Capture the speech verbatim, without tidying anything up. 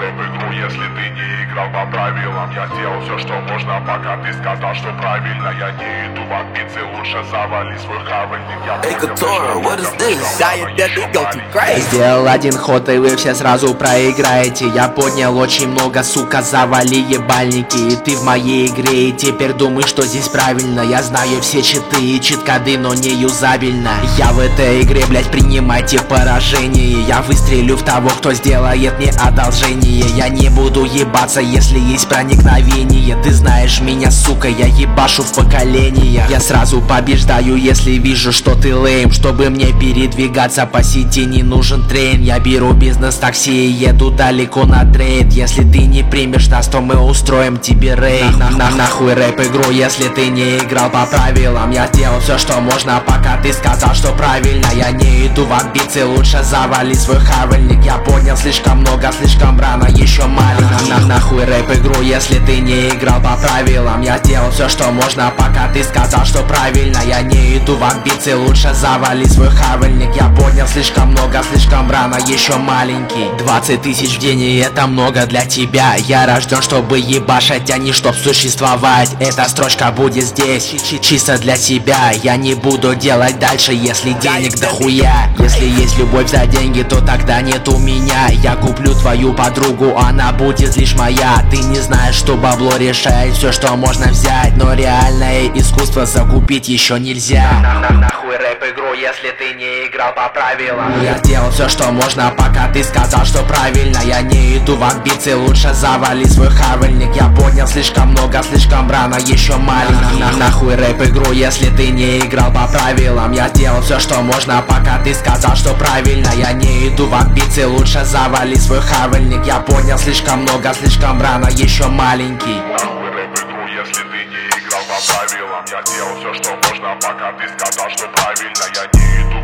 рэп-игру, если ты не играл по правилам. Я сделал все, что можно, пока ты сказал, что правильно. Я не иду в амбиции, лучше завали свой хавальник. Я Hey, понял, Couture, what is this? Diet that they go too crazy. Сделал один ход, и вы все сразу проиграете. Я поднял очень много, сука, завали ебальники. И ты в моей игре, и теперь думаешь, что здесь правильно. Я знаю все читы и чит-коды, но не юзабельно. Я в этой игре, блять, принимайте поражение. Я выстрелю в того, кто сделает мне одолжение. Я не буду ебаться, если есть проникновение. Ты знаешь меня, сука, я ебашу в поколение. Я сразу побеждаю, если вижу, что ты лейм. Чтобы мне передвигаться по сети, не нужен трейн. Я беру бизнес-такси и еду далеко на трейд. Если ты не примешь нас, то мы устроим тебе рейд. На, на, нахуй рэп-игру, если ты не играл по правилам. Я сделал все, что можно, пока ты сказал, что правильно. Я не иду в амбиции, лучше завали свой хавальник. Я понял слишком много, слишком рано, еще маленький. На, на, нахуй рэп-игру, если ты не играл по правилам. Я сделал все, что можно, пока ты сказал, что правильно. Я не иду в амбиции, лучше завали свой хавальник. Я понял слишком много, слишком рано, еще маленький. Двадцать тысяч в день, и это много для тебя. Я рожден, чтобы ебашить, а не чтоб существовать. Эта строчка будет здесь, чи- чисто для себя. Я не буду делать дальше, если денег дохуя. Если есть любовь за деньги, то тогда нет у меня. Я куплю твою подругу, она будет лишь моя. Ты не знаешь, что бабло решает все, что можно взять. Но реальное искусство закупить еще нельзя. На, на, нахуй рэп-игру, если ты не играл по правилам. Я сделал все, что можно, пока ты сказал, что правильно. Я не иду в амбиции, лучше завали свой хавальник. Я понял слишком много, слишком рано, еще маленький. На, нахуй рэп-игру, если ты не играл по правилам. Я сделал все, что можно, пока ты сказал, что правильно. Я не иду в амбиции, лучше завали свой хавальник. Я понял слишком много, слишком рано, еще маленький. Нахуй рэп-игру, если ты не играл по правилам. Я делал все, что можно, пока ты сказал, что правильно. Я не иду